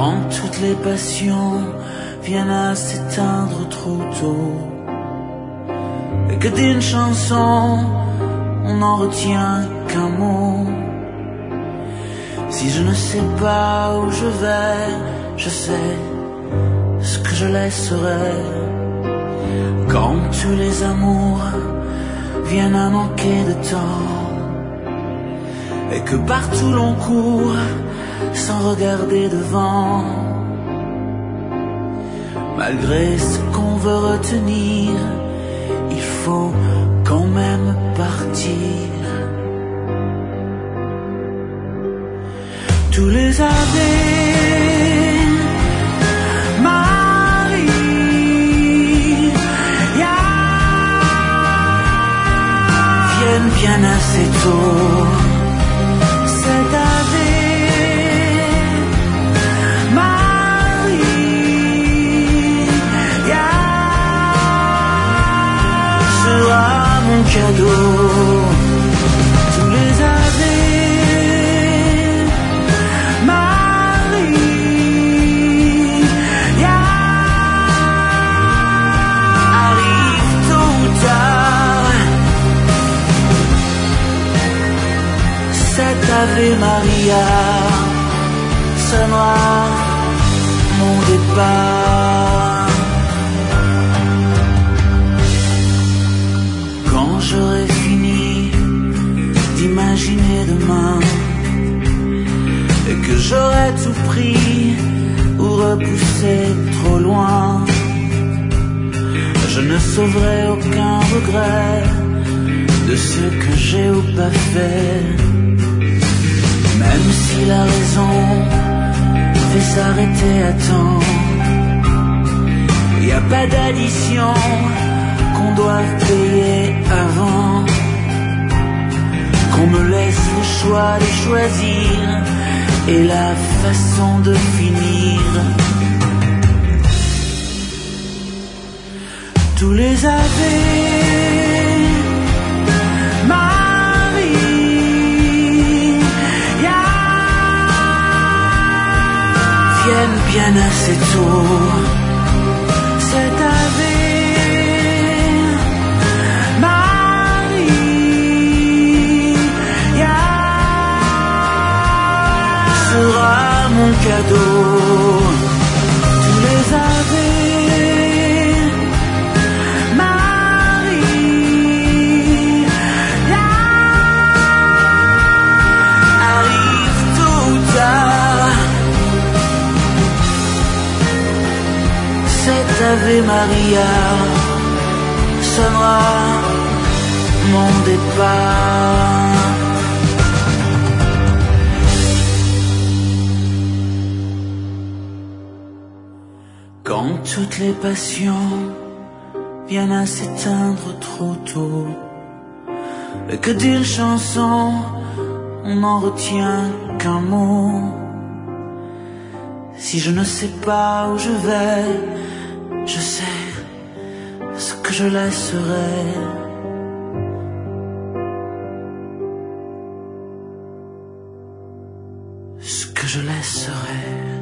Quand toutes les passions viennent à s'éteindre trop tôt, et que d'une chanson on n'en retient qu'un mot. Si je ne sais pas où je vais, je sais ce que je laisserai. Quand tous les amours viennent à manquer de temps, et que partout l'on court sans regarder devant, malgré ce qu'on veut retenir, il faut quand même partir. Tous les ardés, Marie, viennent bien assez tôt. Cet ave, Marie, sera mon cadeau. Tous les ave, Marie, arrive tôt ou tard. Cet Ave Maria sonnera mon départ. Quand j'aurai fini d'imaginer demain, et que j'aurai tout pris ou repoussé trop loin, je ne sauverai aucun regret de ce que j'ai ou pas fait. Même si la raison fait s'arrêter à temps, y a pas d'addition qu'on doive payer avant. Qu'on me laisse le choix de choisir et la façon de finir. Tous les ave, viennent bien assez tôt. Cet ave, Marie, sera mon cadeau. Tous les ave, Marie, arrive tôt ou tard. Cet Ave Maria sonnera mon départ. Quand toutes les passions viennent à s'éteindre trop tôt, et que d'une chanson on n'en retient qu'un mot. Si je ne sais pas où je vais, je sais ce que je laisserai. Ce que je laisserai.